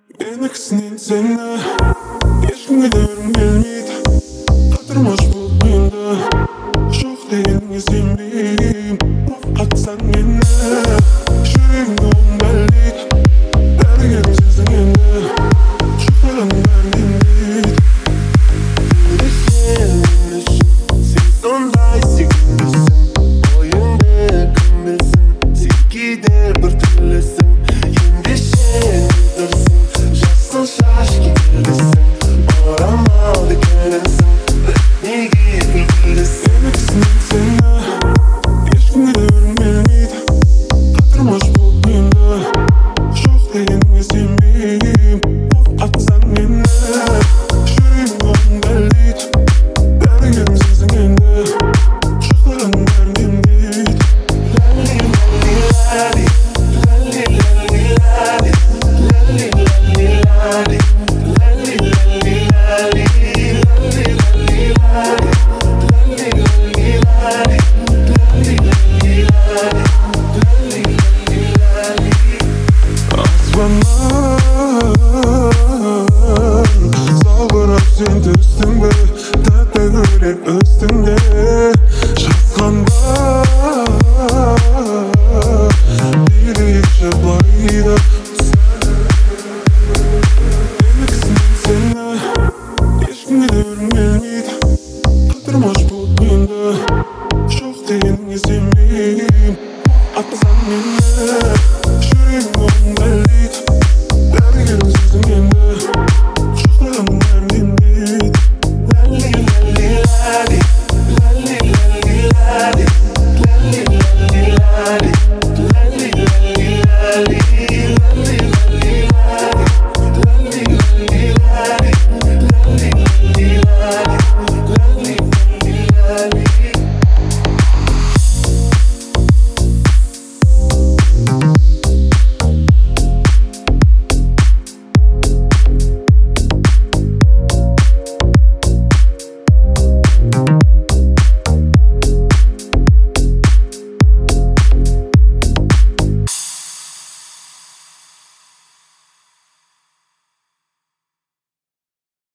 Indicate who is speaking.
Speaker 1: Меніксінен сені ешкімге де өрім келмейді. Қатырмаш бұл ойында жоқ дегеніңе сенбеймін. Қатсаң мені жүрегімді оң бәлдейді. Дәрігерім сенсің енді жұқтырғаның бәрін емдейді.
Speaker 2: Неге сен үшін сен сондай сүйкімдісің, ойыңды кім білсін, сен кейде бір түрлісің. Ендеше тұрсың жасыл шаш кекілдісің, орамалды көнінсің, неге күлкілісің.
Speaker 1: Меніксінен сені ешкімге де өрім келмейді. Қатырмаш бұл ойында жоқ дегеніңе сенбеймін. Қатсаң мені жүрегімді оң бәлдейді. Дәрігерім сенсің енді жұқтырғаның бәрін емдейді. Аспаннан салбырап сен түстің бе, тәтті көйлек үстіңде жатқанда билейікші былай да.